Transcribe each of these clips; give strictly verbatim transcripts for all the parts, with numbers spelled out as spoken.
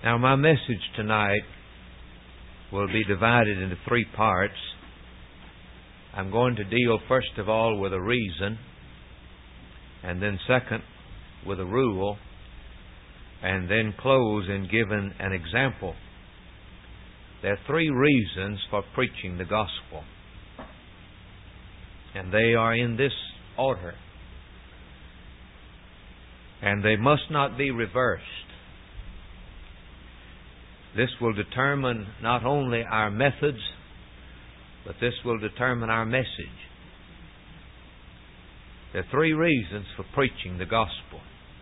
Now, my message tonight will be divided into three parts. I'm going to deal first of all with a reason, and then second with a rule, and then close in giving an example. There are three reasons for preaching the gospel, and they are in this order, and they must not be reversed. This will determine not only our methods, but this will determine our message. There are three reasons for preaching the gospel,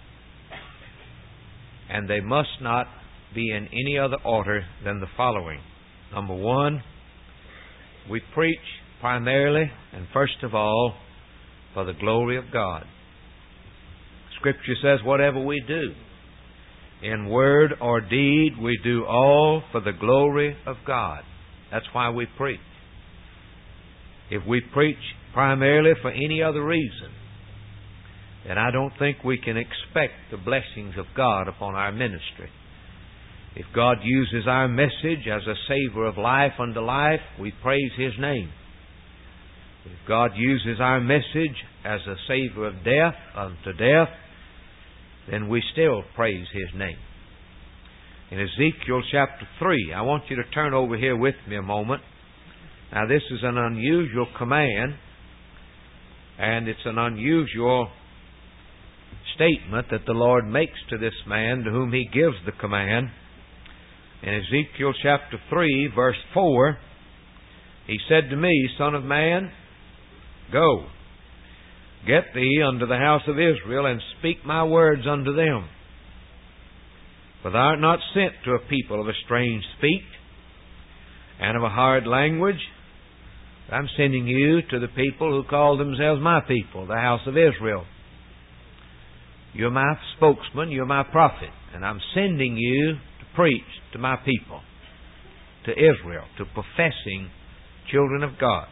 and they must not be in any other order than the following. Number one, we preach primarily and first of all for the glory of God. Scripture says whatever we do, in word or deed, we do all for the glory of God. That's why we preach. If we preach primarily for any other reason, then I don't think we can expect the blessings of God upon our ministry. If God uses our message as a savor of life unto life, we praise His name. If God uses our message as a savor of death unto death, then we still praise His name. In Ezekiel chapter three, I want you to turn over here with me a moment. Now, this is an unusual command, and it's an unusual statement that the Lord makes to this man to whom He gives the command. In Ezekiel chapter three, verse four, He said to me, Son of man, go, get thee unto the house of Israel, and speak my words unto them. For thou art not sent to a people of a strange speech, and of a hard language. I'm sending you to the people who call themselves my people, the house of Israel. You're my spokesman, you're my prophet, and I'm sending you to preach to my people, to Israel, to professing children of God.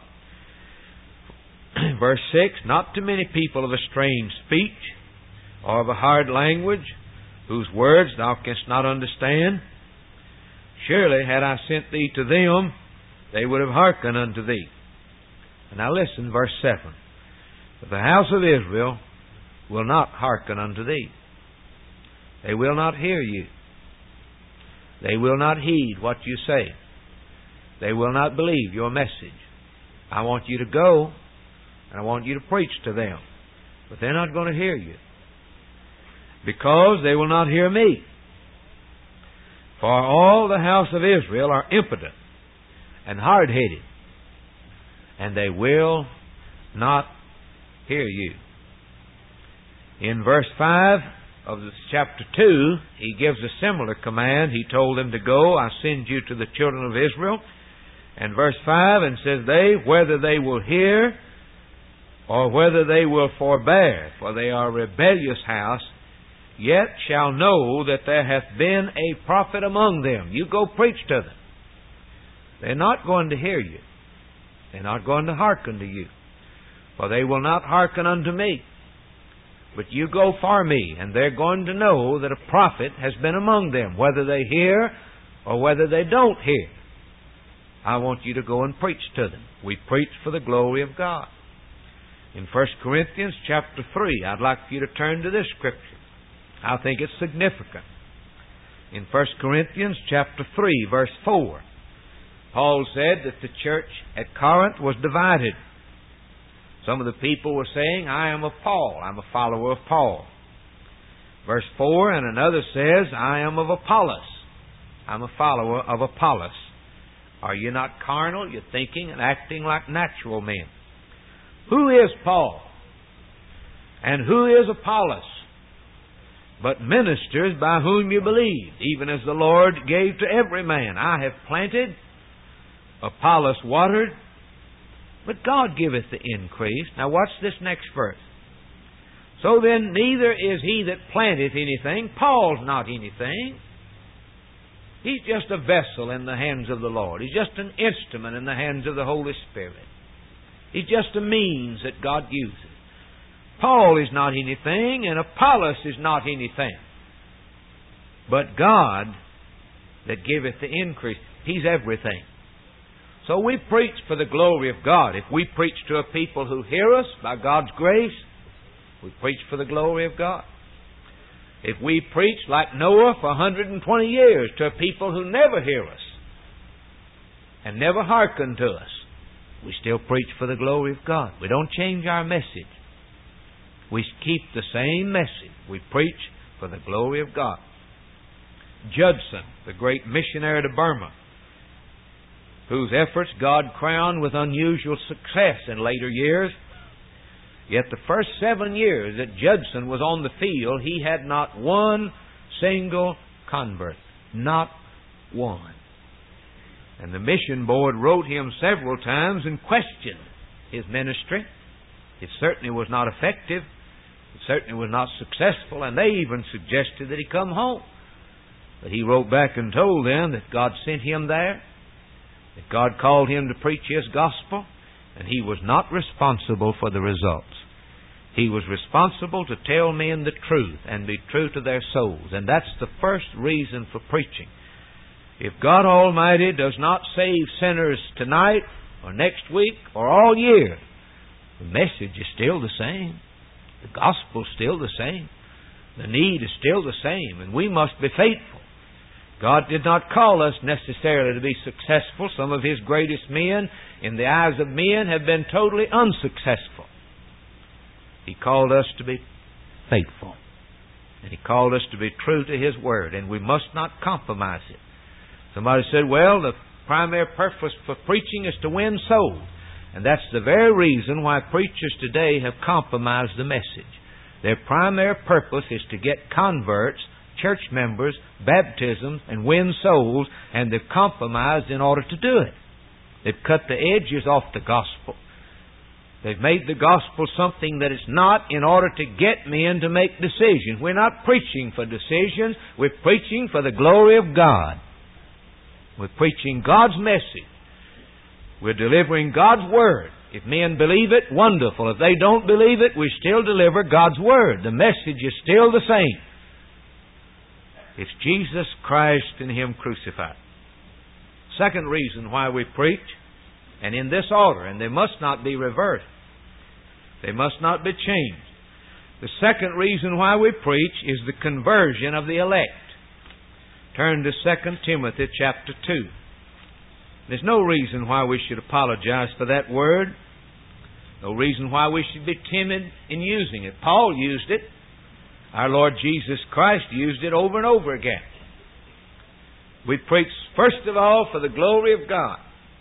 Verse six, not to many people of a strange speech, or of a hard language, whose words thou canst not understand. Surely had I sent thee to them, they would have hearkened unto thee. And now listen, verse seven. But the house of Israel will not hearken unto thee. They will not hear you. They will not heed what you say. They will not believe your message. I want you to go, and I want you to preach to them. But they're not going to hear you, because they will not hear me. For all the house of Israel are impotent and hard-headed, and they will not hear you. In verse five of this chapter two, He gives a similar command. He told them to go, I send you to the children of Israel. And verse five, and says, they, whether they will hear or whether they will forbear, for they are a rebellious house, yet shall know that there hath been a prophet among them. You go preach to them. They're not going to hear you. They're not going to hearken to you, for they will not hearken unto me. But you go for me, and they're going to know that a prophet has been among them, whether they hear or whether they don't hear. I want you to go and preach to them. We preach for the glory of God. In First Corinthians chapter three, I'd like for you to turn to this scripture. I think it's significant. In First Corinthians chapter three, verse four, Paul said that the church at Corinth was divided. Some of the people were saying, I am of Paul. I'm a follower of Paul. Verse four, and another says, I am of Apollos. I'm a follower of Apollos. Are you not carnal? You're thinking and acting like natural men. Who is Paul? And who is Apollos? But ministers by whom you believe, even as the Lord gave to every man. I have planted, Apollos watered, but God giveth the increase. Now watch this next verse. So then neither is he that planteth anything. Paul's not anything. He's just a vessel in the hands of the Lord. He's just an instrument in the hands of the Holy Spirit. He's just a means that God uses. Paul is not anything, and Apollos is not anything. But God that giveth the increase. He's everything. So we preach for the glory of God. If we preach to a people who hear us by God's grace, we preach for the glory of God. If we preach like Noah for one hundred twenty years to a people who never hear us and never hearken to us, we still preach for the glory of God. We don't change our message. We keep the same message. We preach for the glory of God. Judson, the great missionary to Burma, whose efforts God crowned with unusual success in later years, yet the first seven years that Judson was on the field, he had not one single convert. Not one. And the mission board wrote him several times and questioned his ministry. It certainly was not effective. It certainly was not successful. And they even suggested that he come home. But he wrote back and told them that God sent him there, that God called him to preach His gospel, and he was not responsible for the results. He was responsible to tell men the truth and be true to their souls. And that's the first reason for preaching. If God Almighty does not save sinners tonight or next week or all year, the message is still the same. The gospel is still the same. The need is still the same, and we must be faithful. God did not call us necessarily to be successful. Some of His greatest men, in the eyes of men, have been totally unsuccessful. He called us to be faithful. And He called us to be true to His Word, and we must not compromise it. Somebody said, well, the primary purpose for preaching is to win souls. And that's the very reason why preachers today have compromised the message. Their primary purpose is to get converts, church members, baptisms, and win souls, and they've compromised in order to do it. They've cut the edges off the gospel. They've made the gospel something that it's not in order to get men to make decisions. We're not preaching for decisions. We're preaching for the glory of God. We're preaching God's message. We're delivering God's Word. If men believe it, wonderful. If they don't believe it, we still deliver God's Word. The message is still the same. It's Jesus Christ and Him crucified. Second reason why we preach, and in this order, and they must not be reversed. They must not be changed. The second reason why we preach is the conversion of the elect. Turn to Second Timothy chapter two. There's no reason why we should apologize for that word. No reason why we should be timid in using it. Paul used it. Our Lord Jesus Christ used it over and over again. We preach, first of all, for the glory of God.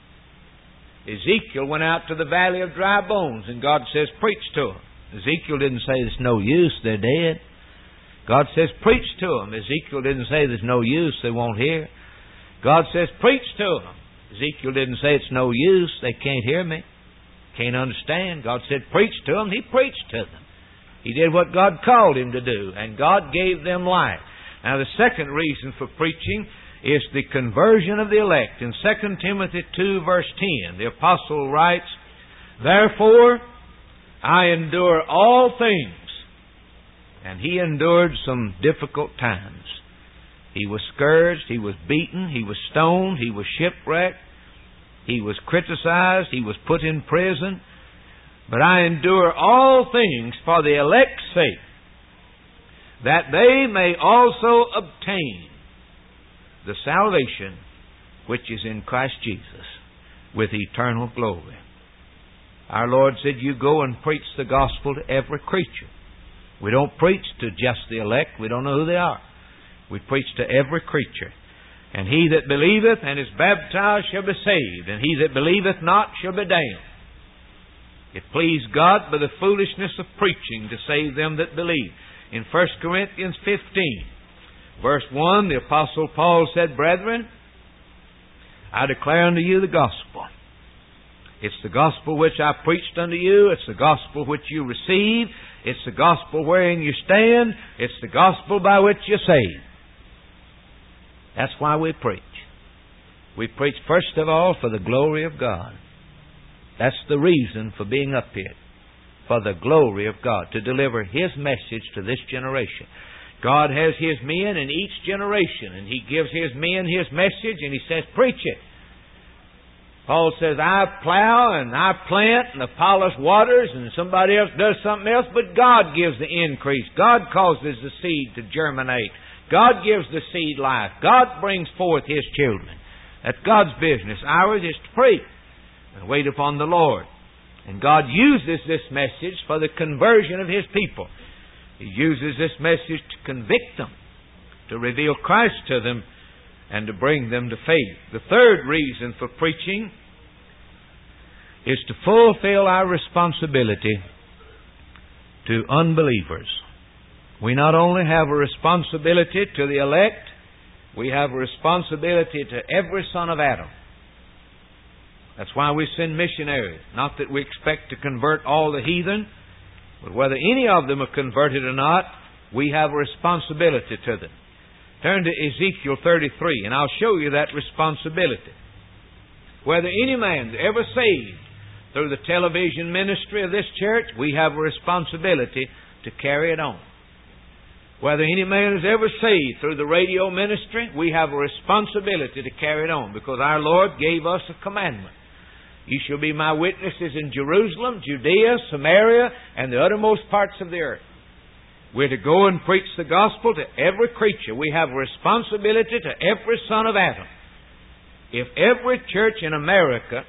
Ezekiel went out to the valley of dry bones, and God says, preach to them. Ezekiel didn't say, it's no use, they're dead. God says, preach to them. Ezekiel didn't say, there's no use, they won't hear. God says, preach to them. Ezekiel didn't say, it's no use, they can't hear me, can't understand. God said, preach to them. He preached to them. He did what God called him to do, and God gave them life. Now, the second reason for preaching is the conversion of the elect. In Second Timothy two, verse ten, the apostle writes, therefore, I endure all things. And he endured some difficult times. He was scourged, he was beaten, he was stoned, he was shipwrecked, he was criticized, he was put in prison. But I endure all things for the elect's sake, that they may also obtain the salvation which is in Christ Jesus with eternal glory. Our Lord said, you go and preach the gospel to every creature. We don't preach to just the elect. We don't know who they are. We preach to every creature. And he that believeth and is baptized shall be saved, and he that believeth not shall be damned. It pleased God by the foolishness of preaching to save them that believe. In First Corinthians fifteen, verse one, the Apostle Paul said, brethren, I declare unto you the gospel. It's the gospel which I preached unto you. It's the gospel which you receive. It's the gospel wherein you stand. It's the gospel by which you're saved. That's why we preach. We preach first of all for the glory of God. That's the reason for being up here. For the glory of God. To deliver His message to this generation. God has His men in each generation, and He gives His men His message, and He says, preach it. Paul says, I plow and I plant and Apollos waters and somebody else does something else, but God gives the increase. God causes the seed to germinate. God gives the seed life. God brings forth His children. That's God's business. Ours is to preach and wait upon the Lord. And God uses this message for the conversion of His people. He uses this message to convict them, to reveal Christ to them, and to bring them to faith. The third reason for preaching is to fulfill our responsibility to unbelievers. We not only have a responsibility to the elect, we have a responsibility to every son of Adam. That's why we send missionaries. Not that we expect to convert all the heathen, but whether any of them are converted or not, we have a responsibility to them. Turn to Ezekiel thirty-three, and I'll show you that responsibility. Whether any man's ever saved through the television ministry of this church, we have a responsibility to carry it on. Whether any man is ever saved through the radio ministry, we have a responsibility to carry it on, because our Lord gave us a commandment. You shall be my witnesses in Jerusalem, Judea, Samaria, and the uttermost parts of the earth. We're to go and preach the gospel to every creature. We have a responsibility to every son of Adam. If every church in America,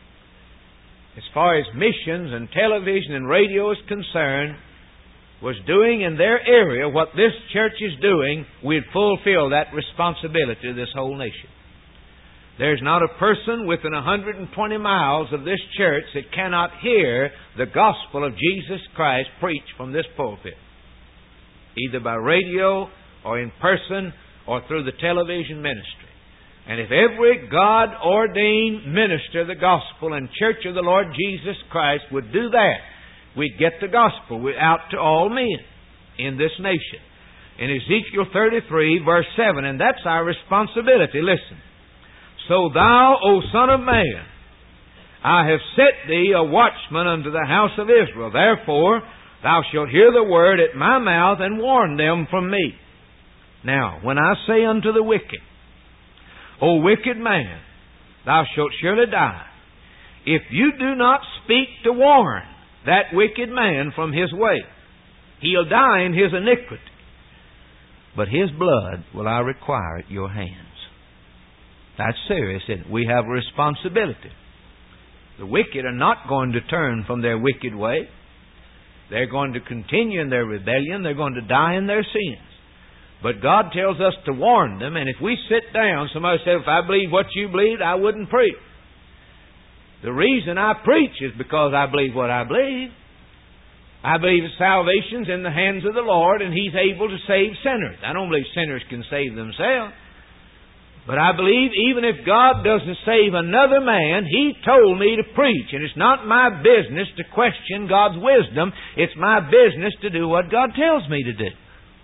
as far as missions and television and radio is concerned, was doing in their area what this church is doing, we'd fulfill that responsibility to this whole nation. There's not a person within one hundred twenty miles of this church that cannot hear the gospel of Jesus Christ preached from this pulpit, either by radio or in person or through the television ministry. And if every God-ordained minister of the gospel and church of the Lord Jesus Christ would do that, we'd get the gospel out to all men in this nation. In Ezekiel thirty-three, verse seven, and that's our responsibility. Listen. So thou, O son of man, I have set thee a watchman unto the house of Israel. Therefore, thou shalt hear the word at my mouth and warn them from me. Now, when I say unto the wicked, O wicked man, thou shalt surely die, if you do not speak to warn that wicked man from his way, he'll die in his iniquity, but his blood will I require at your hands. That's serious, isn't it? We have a responsibility. The wicked are not going to turn from their wicked way. They're going to continue in their rebellion. They're going to die in their sins. But God tells us to warn them, and if we sit down, somebody says, if I believe what you believe, I wouldn't preach. The reason I preach is because I believe what I believe. I believe that salvation's in the hands of the Lord, and He's able to save sinners. I don't believe sinners can save themselves. But I believe even if God doesn't save another man, He told me to preach. And it's not my business to question God's wisdom. It's my business to do what God tells me to do.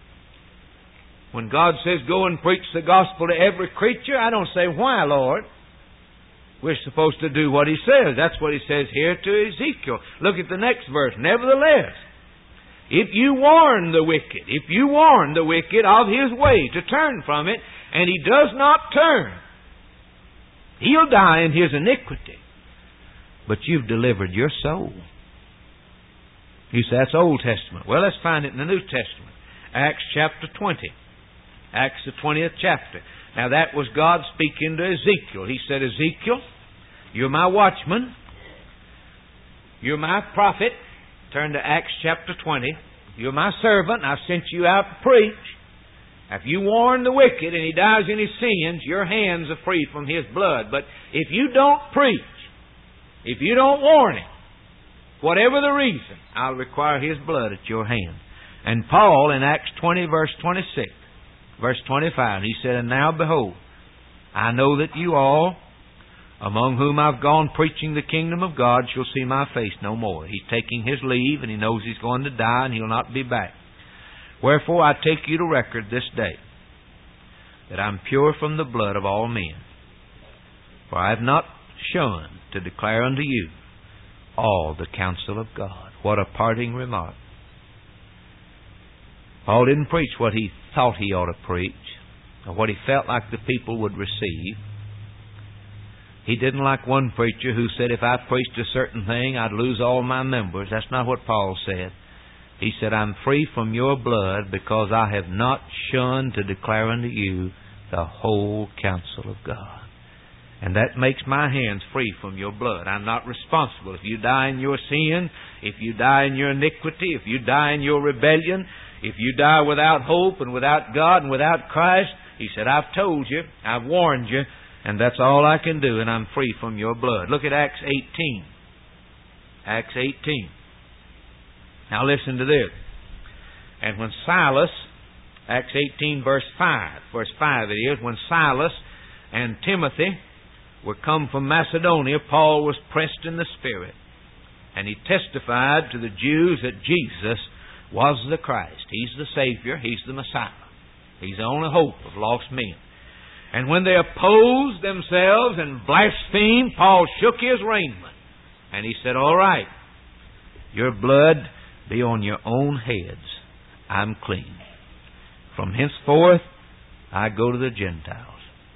When God says, go and preach the gospel to every creature, I don't say, why, Lord? We're supposed to do what He says. That's what He says here to Ezekiel. Look at the next verse. Nevertheless, if you warn the wicked, if you warn the wicked of his way to turn from it, and he does not turn, he'll die in his iniquity, but you've delivered your soul. You say, that's Old Testament. Well, let's find it in the New Testament. Acts chapter twenty. Acts the twentieth chapter. Now that was God speaking to Ezekiel. He said, Ezekiel, you're my watchman. You're my prophet. Turn to Acts chapter twenty. You're my servant. I've sent you out to preach. If you warn the wicked and he dies in his sins, your hands are free from his blood. But if you don't preach, if you don't warn him, whatever the reason, I'll require his blood at your hand. And Paul in Acts twenty verse twenty-six, verse twenty-five, he said, and now behold, I know that you all, among whom I've gone preaching the kingdom of God, shall see my face no more. He's taking his leave, and he knows he's going to die, and he'll not be back. Wherefore I take you to record this day, that I'm pure from the blood of all men. For I have not shunned to declare unto you all the counsel of God. What a parting remark. Paul didn't preach what he thought he ought to preach, or what he felt like the people would receive. He didn't like one preacher who said if I preached a certain thing, I'd lose all my members. That's not what Paul said. He said, I'm free from your blood because I have not shunned to declare unto you the whole counsel of God. And that makes my hands free from your blood. I'm not responsible. If you die in your sin, if you die in your iniquity, if you die in your rebellion, if you die without hope and without God and without Christ, he said, I've told you, I've warned you, and that's all I can do, and I'm free from your blood. Look at Acts eighteen. Acts eighteen. Now listen to this. And when Silas, Acts eighteen verse five, verse five it is, when Silas and Timothy were come from Macedonia, Paul was pressed in the Spirit, and he testified to the Jews that Jesus was the Christ. He's the Savior. He's the Messiah. He's the only hope of lost men. And when they opposed themselves and blasphemed, Paul shook his raiment, and he said, all right, your blood be on your own heads. I'm clean. From henceforth, I go to the Gentiles.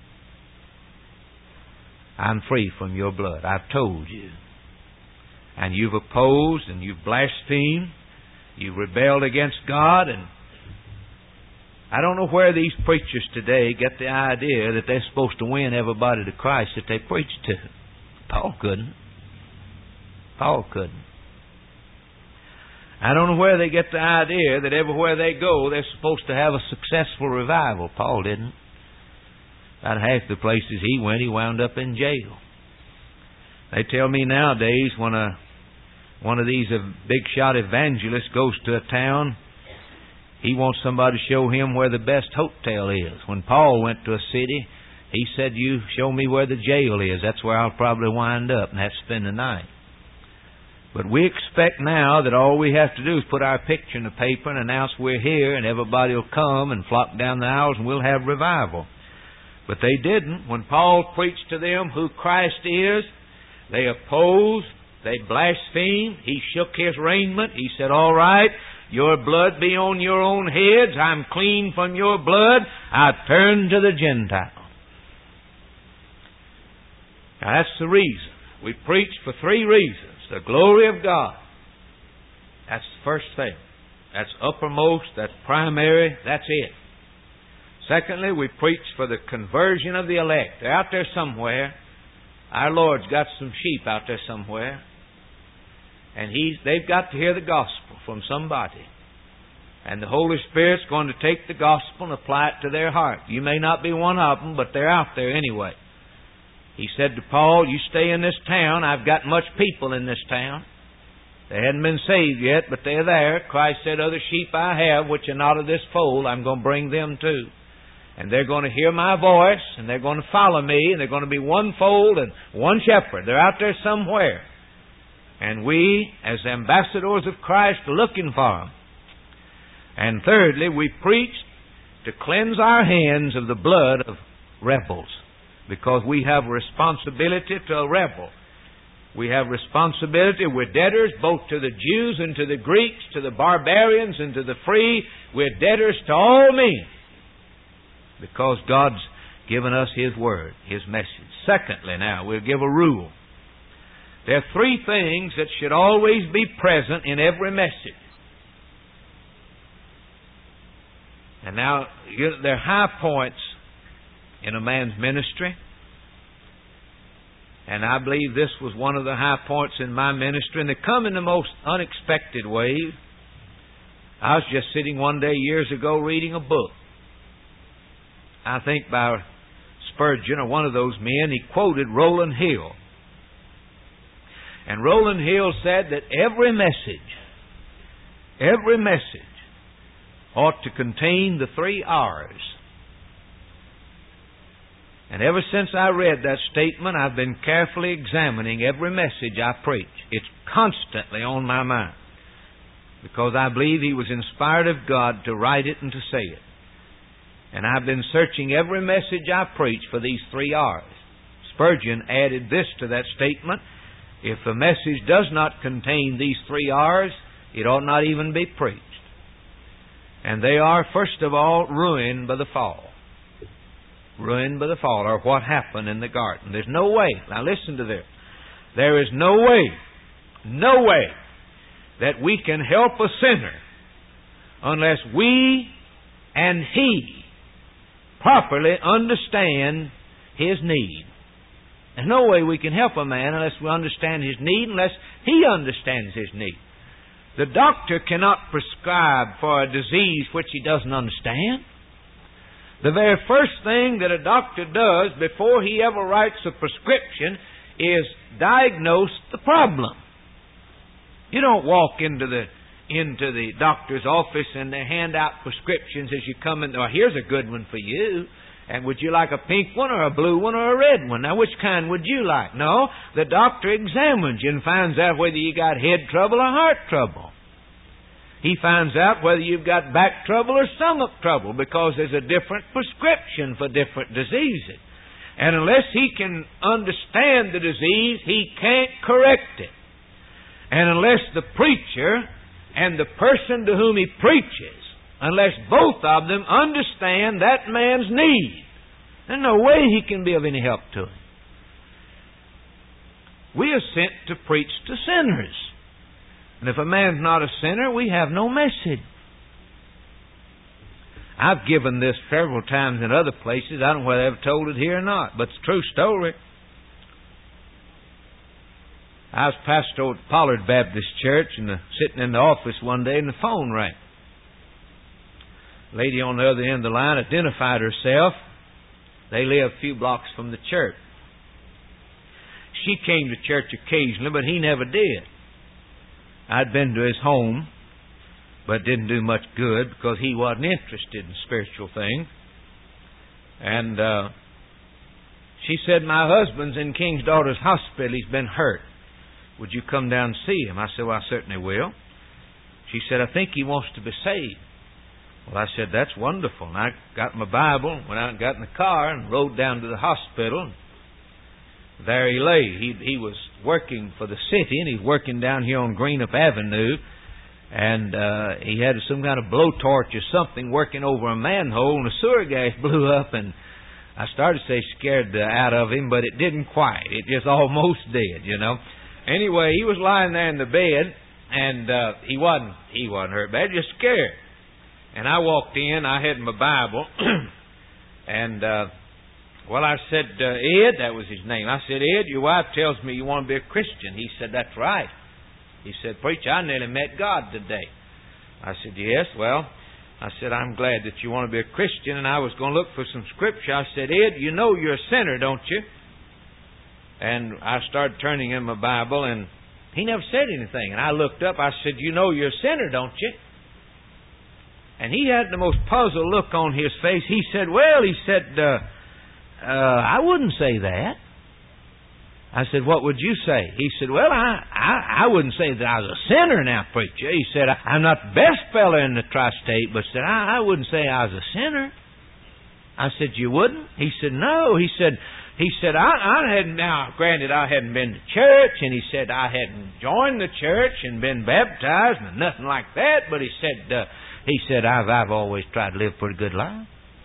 I'm free from your blood. I've told you. And you've opposed and you've blasphemed. You've rebelled against God. And I don't know where these preachers today get the idea that they're supposed to win everybody to Christ that they preach to. Paul couldn't. Paul couldn't. I don't know where they get the idea that everywhere they go they're supposed to have a successful revival. Paul didn't. About half the places he went, he wound up in jail. They tell me nowadays when a one of these big shot evangelists goes to a town, he wants somebody to show him where the best hotel is. When Paul went to a city, he said, you show me where the jail is. That's where I'll probably wind up and have to spend the night. But we expect now that all we have to do is put our picture in the paper and announce we're here, and everybody will come and flock down the aisles and we'll have revival. But they didn't. When Paul preached to them who Christ is, they opposed, they blasphemed. He shook his raiment. He said, all right, your blood be on your own heads. I'm clean from your blood. I turn to the Gentiles. Now that's the reason. We preach for three reasons. The glory of God. That's the first thing. That's uppermost. That's primary. That's it. Secondly, we preach for the conversion of the elect. They're out there somewhere. Our Lord's got some sheep out there somewhere. And he's, they've got to hear the gospel from somebody. And the Holy Spirit's going to take the gospel and apply it to their heart. You may not be one of them, but they're out there anyway. He said to Paul, you stay in this town. I've got much people in this town. They hadn't been saved yet, but they're there. Christ said, other sheep I have, which are not of this fold, I'm going to bring them too. And they're going to hear my voice, and they're going to follow me, and they're going to be one fold and one shepherd. They're out there somewhere. And we, as ambassadors of Christ, are looking for them. And thirdly, we preach to cleanse our hands of the blood of rebels, because we have a responsibility to a rebel. We have responsibility. We're debtors both to the Jews and to the Greeks, to the barbarians and to the free. We're debtors to all men, because God's given us His Word, His message. Secondly, now, we'll give a rule. There are three things that should always be present in every message. And now, there are high points in a man's ministry. And I believe this was one of the high points in my ministry. And they come in the most unexpected ways. I was just sitting one day years ago reading a book. I think by Spurgeon, or one of those men. He quoted Rowland Hill. And Rowland Hill said that every message, every message ought to contain the three R's. And ever since I read that statement, I've been carefully examining every message I preach. It's constantly on my mind, because I believe he was inspired of God to write it and to say it. And I've been searching every message I preach for these three R's. Spurgeon added this to that statement: if a message does not contain these three R's, it ought not even be preached. And they are, first of all, ruined by the fall. Ruined by the fall, or what happened in the garden. There's no way. Now listen to this. There is no way, no way that we can help a sinner unless we and he properly understand his need. There's no way we can help a man unless we understand his need, unless he understands his need. The doctor cannot prescribe for a disease which he doesn't understand. The very first thing that a doctor does before he ever writes a prescription is diagnose the problem. You don't walk into the into the doctor's office and they hand out prescriptions as you come in. Oh, here's a good one for you. And would you like a pink one or a blue one or a red one? Now, which kind would you like? No, the doctor examines you and finds out whether you got head trouble or heart trouble. He finds out whether you've got back trouble or stomach trouble, because there's a different prescription for different diseases. And unless he can understand the disease, he can't correct it. And unless the preacher and the person to whom he preaches, unless both of them understand that man's need, there's no way he can be of any help to him. We are sent to preach to sinners. And if a man's not a sinner, we have no message. I've given this several times in other places. I don't know whether I've told it here or not, but it's a true story. I was pastor at Pollard Baptist Church and uh, sitting in the office one day and the phone rang. A lady on the other end of the line identified herself. They live a few blocks from the church. She came to church occasionally, but he never did. I'd been to his home, but didn't do much good because he wasn't interested in spiritual things. And uh, she said, my husband's in King's Daughters Hospital. He's been hurt. Would you come down and see him? I said, well, I certainly will. She said, I think he wants to be saved. Well, I said, that's wonderful. And I got my Bible, went out and got in the car and rode down to the hospital. There he lay. He he was working for the city, and he's working down here on Greenup Avenue. And uh, he had some kind of blowtorch or something working over a manhole, and the sewer gas blew up. And I started to say scared uh, out of him, but it didn't quite. It just almost did, you know. Anyway, he was lying there in the bed, and uh, he wasn't he wasn't hurt bad, just scared. And I walked in. I had my Bible, and uh, well, I said, uh, Ed, that was his name. I said, Ed, your wife tells me you want to be a Christian. He said, that's right. He said, preacher, I nearly met God today. I said, yes, well, I said, I'm glad that you want to be a Christian, and I was going to look for some scripture. I said, Ed, you know you're a sinner, don't you? And I started turning in my Bible, and he never said anything. And I looked up, I said, you know you're a sinner, don't you? And he had the most puzzled look on his face. He said, well, he said, uh, uh, I wouldn't say that. I said, what would you say? He said, well, I, I, I wouldn't say that I was a sinner now, preacher. He said, I'm not the best fella in the tri-state, but said, I, I wouldn't say I was a sinner. I said, you wouldn't? He said, no. He said, he said, I, I hadn't, now, granted, I hadn't been to church, and he said, I hadn't joined the church and been baptized and nothing like that, but he said, uh, he said, I've, I've always tried to live a pretty good life.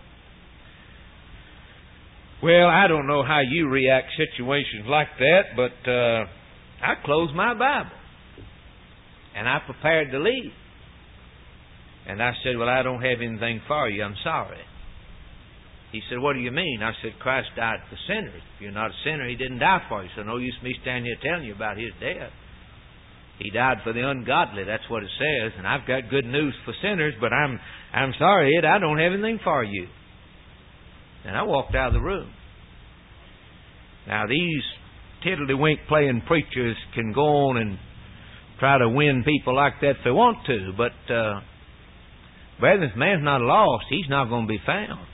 Well, I don't know how you react to situations like that, but uh, I closed my Bible. And I prepared to leave. And I said, well, I don't have anything for you. I'm sorry. He said, what do you mean? I said, Christ died for sinners. If you're not a sinner, He didn't die for you. So no use me standing here telling you about His death. He died for the ungodly. That's what it says. And I've got good news for sinners, but I'm I'm sorry, Ed, I don't have anything for you. And I walked out of the room. Now, these tiddlywink playing preachers can go on and try to win people like that if they want to, but, uh, brethren, if man's not lost, he's not going to be found.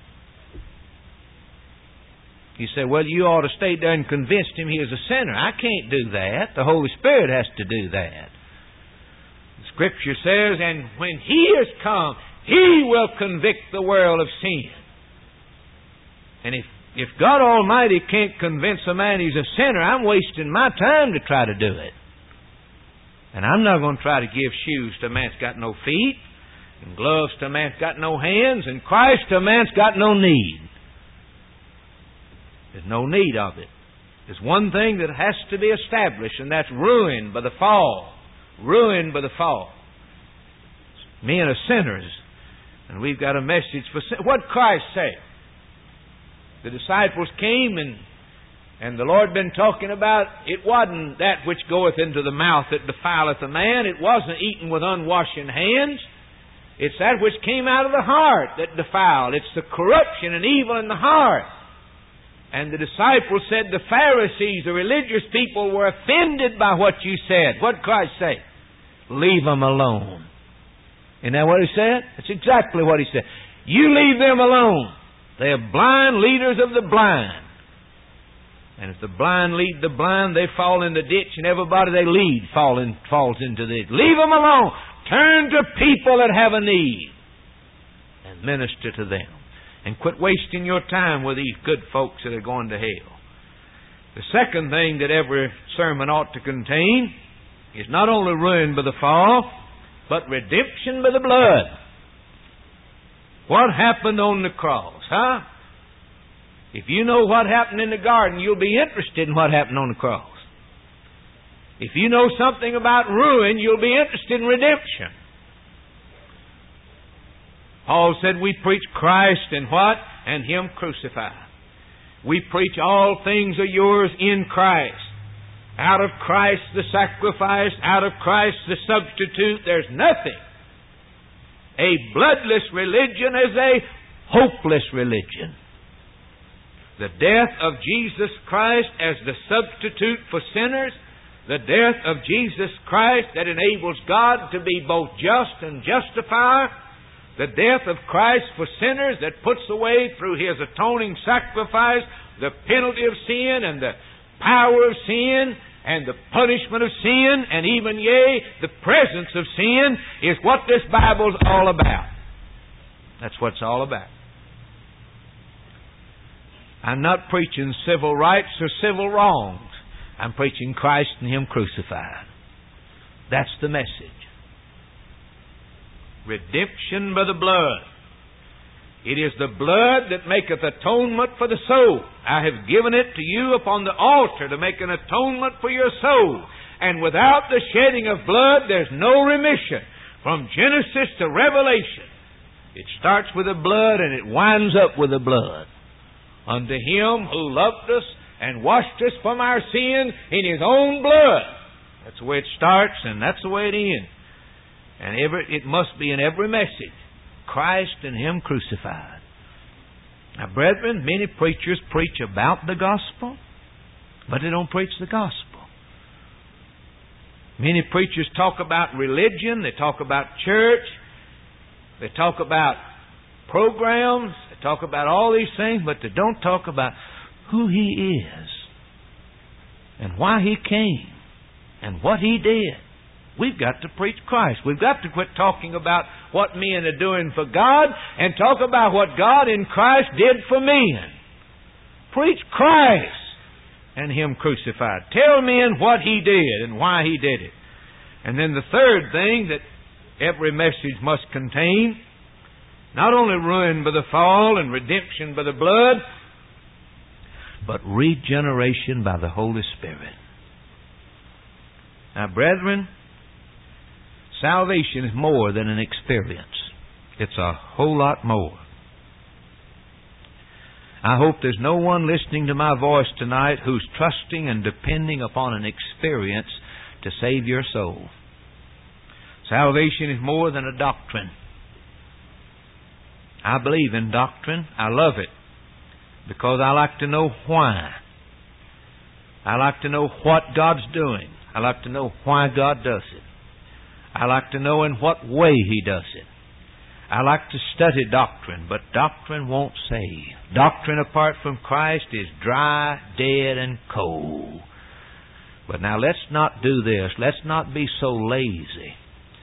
You say, well, you ought to stay there and convince him he is a sinner. I can't do that. The Holy Spirit has to do that. The Scripture says, and when He is come, He will convict the world of sin. And if, if God Almighty can't convince a man he's a sinner, I'm wasting my time to try to do it. And I'm not going to try to give shoes to a man that's got no feet. And gloves to a man's got no hands, and Christ to a man's got no need. There's no need of it. There's one thing that has to be established, and that's ruined by the fall. Ruined by the fall. Men are sinners, and we've got a message for sin. What did Christ say? The disciples came, and and the Lord been talking about, it wasn't that which goeth into the mouth that defileth a man. It wasn't eaten with unwashing hands. It's that which came out of the heart that defiled. It's the corruption and evil in the heart. And the disciples said, the Pharisees, the religious people, were offended by what you said. What did Christ say? Leave them alone. Isn't that what He said? That's exactly what He said. You leave them alone. They are blind leaders of the blind. And if the blind lead the blind, they fall in the ditch, and everybody they lead fall in, falls into the ditch. Leave them alone. Turn to people that have a need and minister to them. And quit wasting your time with these good folks that are going to hell. The second thing that every sermon ought to contain is not only ruin by the fall, but redemption by the blood. What happened on the cross, huh? If you know what happened in the garden, you'll be interested in what happened on the cross. If you know something about ruin, you'll be interested in redemption. Paul said we preach Christ and what? And Him crucified. We preach all things are yours in Christ. Out of Christ the sacrifice, out of Christ the substitute, there's nothing. A bloodless religion is a hopeless religion. The death of Jesus Christ as the substitute for sinners, the death of Jesus Christ that enables God to be both just and justifier, the death of Christ for sinners that puts away through His atoning sacrifice the penalty of sin and the power of sin and the punishment of sin and even, yea, the presence of sin is what this Bible's all about. That's what it's all about. I'm not preaching civil rights or civil wrongs. I'm preaching Christ and Him crucified. That's the message. Redemption by the blood. It is the blood that maketh atonement for the soul. I have given it to you upon the altar to make an atonement for your soul. And without the shedding of blood, there's no remission. From Genesis to Revelation, it starts with the blood and it winds up with the blood. Unto Him who loved us and washed us from our sins in His own blood. That's the way it starts, and that's the way it ends. And every, it must be in every message. Christ and Him crucified. Now, brethren, many preachers preach about the gospel, but they don't preach the gospel. Many preachers talk about religion, they talk about church, they talk about programs, they talk about all these things, but they don't talk about who He is and why He came and what He did. We've got to preach Christ. We've got to quit talking about what men are doing for God and talk about what God in Christ did for men. Preach Christ and Him crucified. Tell men what He did and why He did it. And then the third thing that every message must contain, not only ruin by the fall and redemption by the blood, but regeneration by the Holy Spirit. Now, brethren, salvation is more than an experience. It's a whole lot more. I hope there's no one listening to my voice tonight who's trusting and depending upon an experience to save your soul. Salvation is more than a doctrine. I believe in doctrine. I love it because I like to know why. I like to know what God's doing. I like to know why God does it. I like to know in what way He does it. I like to study doctrine, but doctrine won't save. Doctrine apart from Christ is dry, dead, and cold. But now let's not do this. Let's not be so lazy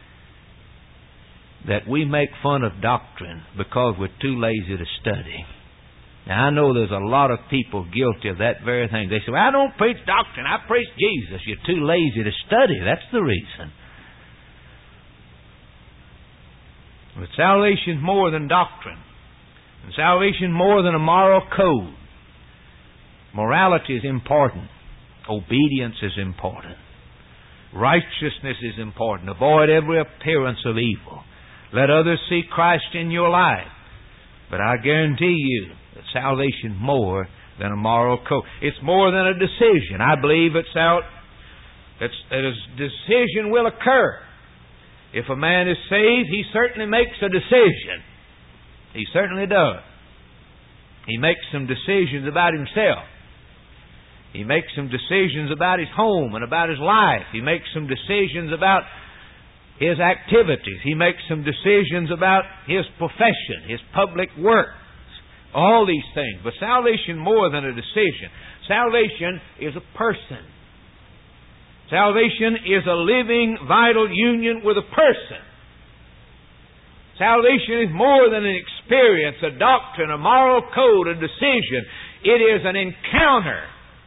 that we make fun of doctrine because we're too lazy to study. Now, I know there's a lot of people guilty of that very thing. They say, well, I don't preach doctrine, I preach Jesus. You're too lazy to study. That's the reason. But salvation is more than doctrine. And salvation is more than a moral code. Morality is important. Obedience is important. Righteousness is important. Avoid every appearance of evil. Let others see Christ in your life. But I guarantee you that salvation is more than a moral code. It's more than a decision. I believe it's out, it's, that a decision will occur. If a man is saved, he certainly makes a decision. He certainly does. He makes some decisions about himself. He makes some decisions about his home and about his life. He makes some decisions about his activities. He makes some decisions about his profession, his public work. All these things. But salvation more than a decision. Salvation is a person. Salvation is a living, vital union with a person. Salvation is more than an experience, a doctrine, a moral code, a decision. It is an encounter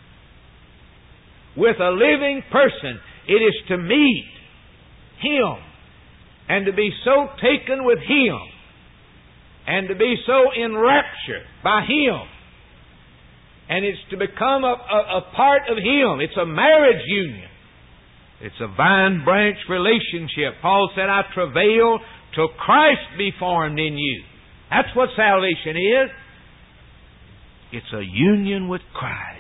with a living person. It is to meet Him and to be so taken with Him and to be so enraptured by Him. And it's to become a, a, a part of Him. It's a marriage union. It's a vine branch relationship. Paul said, I travail till Christ be formed in you. That's what salvation is. It's a union with Christ.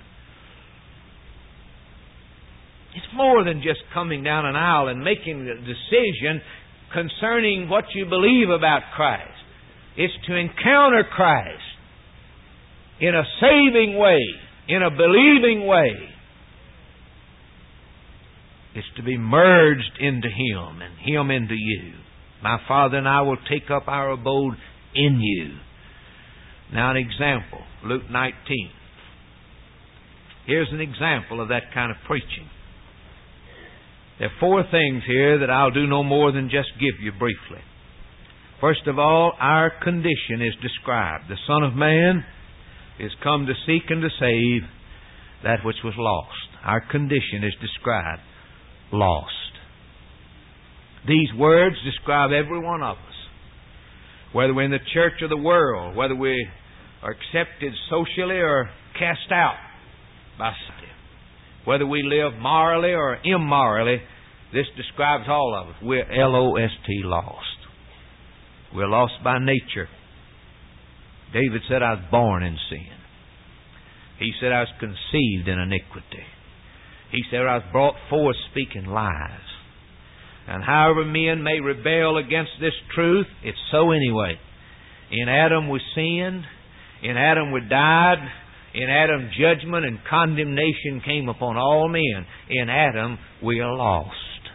It's more than just coming down an aisle and making a decision concerning what you believe about Christ. It's to encounter Christ in a saving way, in a believing way. It's to be merged into Him and Him into you. My Father and I will take up our abode in you. Now an example, Luke nineteen. Here's an example of that kind of preaching. There are four things here that I'll do no more than just give you briefly. First of all, our condition is described. The Son of Man is come to seek and to save that which was lost. Our condition is described. Lost. These words describe every one of us. Whether we're in the church or the world, whether we are accepted socially or cast out by society, whether we live morally or immorally, this describes all of us. We're L O S T, lost. We're lost by nature. David said, I was born in sin. He said, I was conceived in iniquity. He said, I was brought forth speaking lies. And however men may rebel against this truth, it's so anyway. In Adam we sinned. In Adam we died. In Adam judgment and condemnation came upon all men. In Adam we are lost.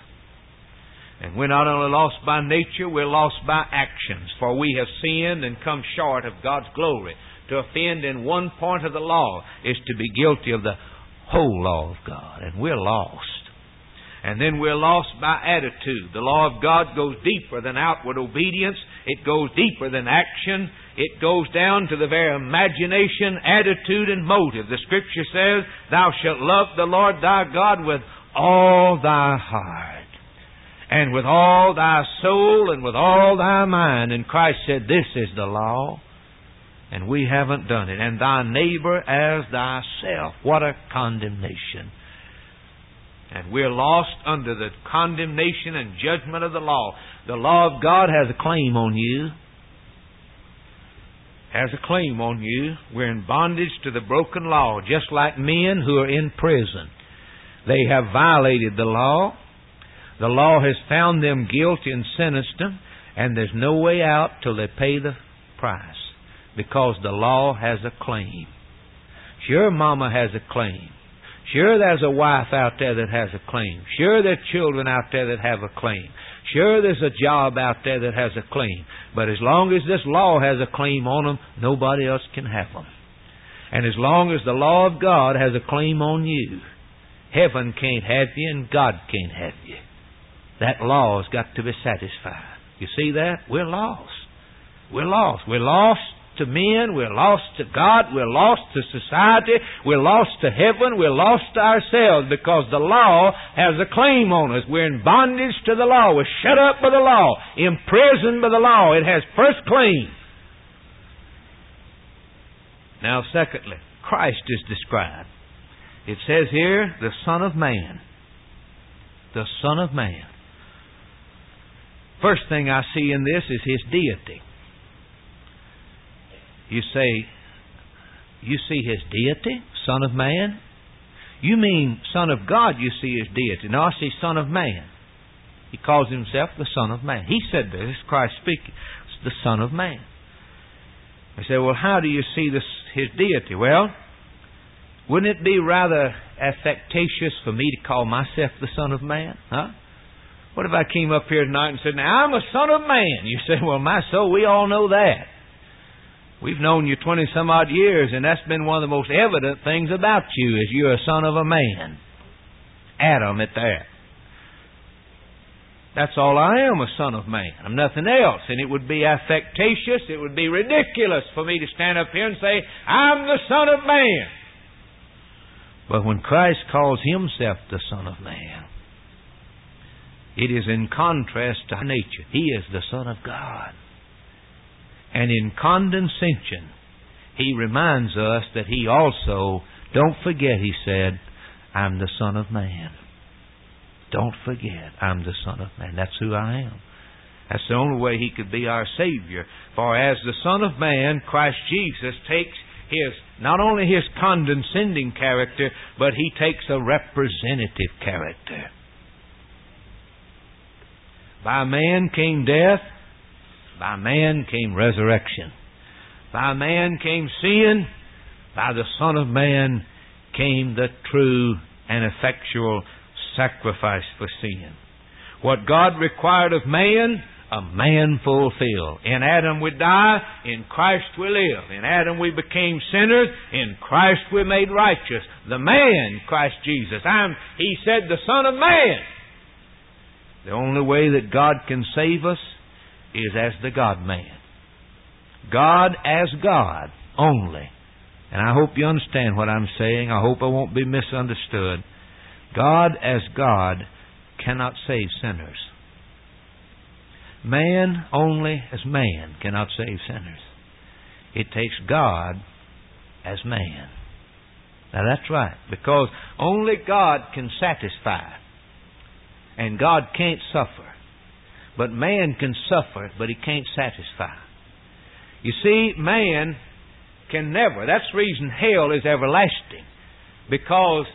And we're not only lost by nature, we're lost by actions. For we have sinned and come short of God's glory. To offend in one point of the law is to be guilty of the whole law of God. And we're lost. And then we're lost by attitude. The law of God goes deeper than outward obedience. It goes deeper than action. It goes down to the very imagination, attitude, and motive. The Scripture says, Thou shalt love the Lord thy God with all thy heart, and with all thy soul, and with all thy mind. And Christ said, this is the law. And we haven't done it. And thy neighbor as thyself. What a condemnation. And we're lost under the condemnation and judgment of the law. The law of God has a claim on you. Has a claim on you. We're in bondage to the broken law, just like men who are in prison. They have violated the law. The law has found them guilty and sentenced them, and there's no way out till they pay the price, because the law has a claim. Sure, mama has a claim. Sure, there's a wife out there that has a claim. Sure, there are children out there that have a claim. Sure, there's a job out there that has a claim. But as long as this law has a claim on them, nobody else can have them. And as long as the law of God has a claim on you, heaven can't have you and God can't have you. That law has got to be satisfied. You see that? We're lost. We're lost. We're lost to men, we're lost to God, we're lost to society, we're lost to heaven, we're lost to ourselves because the law has a claim on us. We're in bondage to the law. We're shut up by the law, imprisoned by the law. It has first claim. Now, secondly, Christ is described. It says here, the Son of Man. The Son of Man. First thing I see in this is His deity. You say, you see His deity, Son of Man? You mean Son of God you see His deity. No, I see Son of Man. He calls Himself the Son of Man. He said this, this is Christ speaking. It's the Son of Man. I say, well, how do you see this, His deity? Well, wouldn't it be rather affectatious for me to call myself the Son of Man? Huh? What if I came up here tonight and said, now, I'm a Son of Man? You say, well, my soul, we all know that. We've known you twenty some odd years, and that's been one of the most evident things about you, is you're a son of a man. Adam at that. That's all I am, a son of man. I'm nothing else. And it would be affectatious, it would be ridiculous for me to stand up here and say, I'm the Son of Man. But when Christ calls Himself the Son of Man, it is in contrast to our nature. He is the Son of God. And in condescension, He reminds us that He also, don't forget, He said, I'm the Son of Man. Don't forget, I'm the Son of Man. That's who I am. That's the only way He could be our Savior. For as the Son of Man, Christ Jesus takes His, not only His condescending character, but He takes a representative character. By man came death. By man came resurrection. By man came sin. By the Son of Man came the true and effectual sacrifice for sin. What God required of man, a man fulfilled. In Adam we die, in Christ we live. In Adam we became sinners, in Christ we made righteous. The man, Christ Jesus. I'm, He said, the Son of Man. The only way that God can save us is as the God-man. God as God only. And I hope you understand what I'm saying. I hope I won't be misunderstood. God as God cannot save sinners. Man only as man cannot save sinners. It takes God as man. Now that's right, because only God can satisfy. And God can't suffer. But man can suffer, but he can't satisfy. You see, man can never. That's the reason hell is everlasting. Because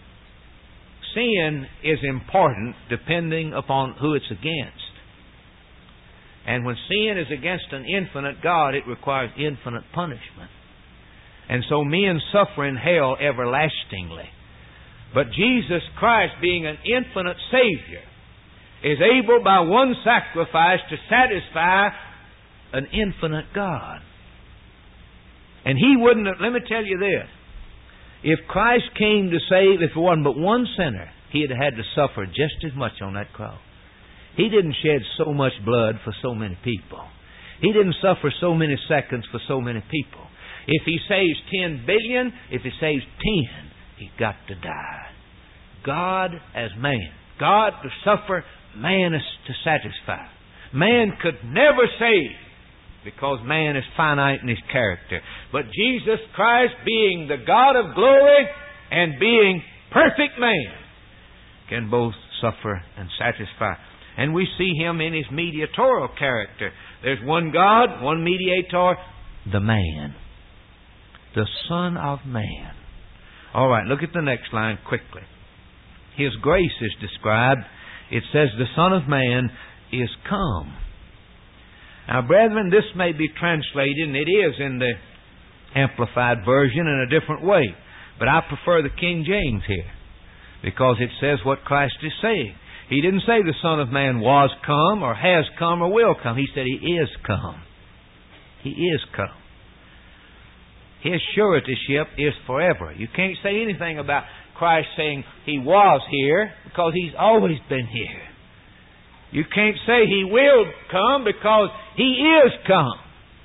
sin is important depending upon who it's against. And when sin is against an infinite God, it requires infinite punishment. And so men suffer in hell everlastingly. But Jesus Christ, being an infinite Savior, is able by one sacrifice to satisfy an infinite God. And He wouldn't have, let me tell you this, if Christ came to save, if it wasn't but one sinner, He'd have had to suffer just as much on that cross. He didn't shed so much blood for so many people. He didn't suffer so many seconds for so many people. If He saves ten billion, if He saves ten, He's got to die. God as man. God to suffer, man is to satisfy. Man could never save because man is finite in his character. But Jesus Christ, being the God of glory and being perfect man, can both suffer and satisfy. And we see Him in His mediatorial character. There's one God, one mediator, the man. The Son of Man. All right, look at the next line quickly. His grace is described. It says, the Son of Man is come. Now, brethren, this may be translated, and it is in the Amplified Version in a different way. But I prefer the King James here, because it says what Christ is saying. He didn't say the Son of Man was come, or has come, or will come. He said He is come. He is come. His suretyship is forever. You can't say anything about Christ saying He was here, because He's always been here. You can't say He will come, because He is come.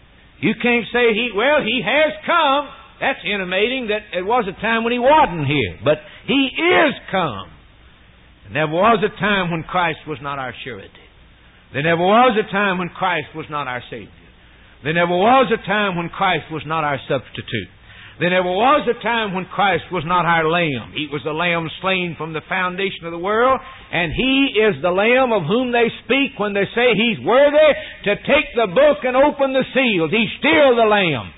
You can't say, He, well, He has come. That's intimating that there was a time when He wasn't here. But He is come. And there was a time when Christ was not our surety. There never was a time when Christ was not our Savior. There never was a time when Christ was not our substitute. There never was a time when Christ was not our Lamb. He was the Lamb slain from the foundation of the world, and He is the Lamb of whom they speak when they say He's worthy to take the book and open the seals. He's still the Lamb.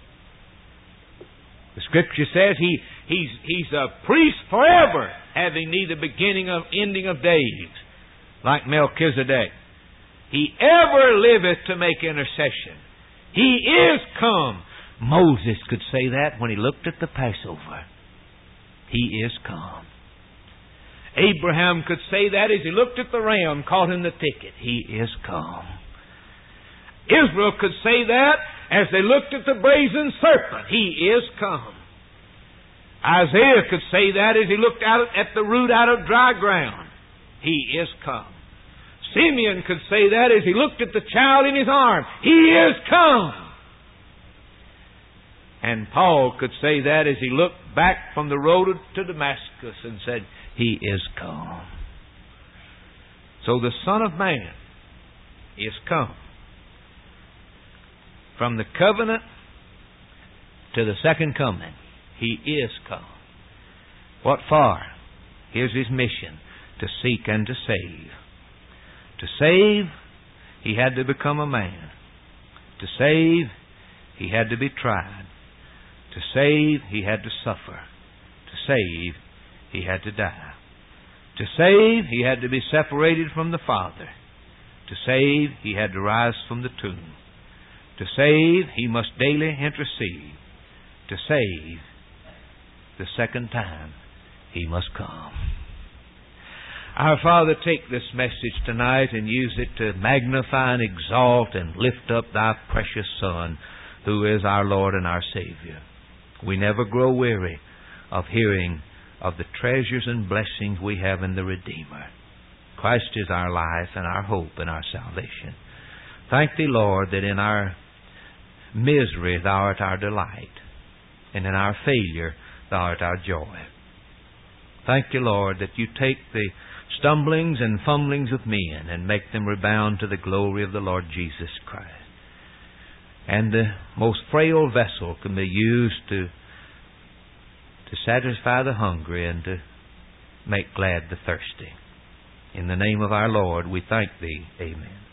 The Scripture says He He's He's a priest forever, having neither beginning of ending of days, like Melchizedek. He ever liveth to make intercession. He is come. Moses could say that when he looked at the Passover. He is come. Abraham could say that as he looked at the ram caught in the thicket. He is come. Israel could say that as they looked at the brazen serpent. He is come. Isaiah could say that as he looked out at the root out of dry ground. He is come. Simeon could say that as he looked at the child in his arm. He is come. And Paul could say that as he looked back from the road to Damascus and said, He is come. So the Son of Man is come. From the covenant to the second coming, He is come. What for? Here's His mission: to seek and to save. To save, He had to become a man. To save, He had to be tried. To save, He had to suffer. To save, He had to die. To save, He had to be separated from the Father. To save, He had to rise from the tomb. To save, He must daily intercede. To save, the second time, He must come. Our Father, take this message tonight and use it to magnify and exalt and lift up Thy precious Son, who is our Lord and our Savior. We never grow weary of hearing of the treasures and blessings we have in the Redeemer. Christ is our life and our hope and our salvation. Thank Thee, Lord, that in our misery Thou art our delight, and in our failure Thou art our joy. Thank You, Lord, that You take the stumblings and fumblings of men and make them rebound to the glory of the Lord Jesus Christ. And the most frail vessel can be used to to satisfy the hungry and to make glad the thirsty. In the name of our Lord, we thank Thee. Amen.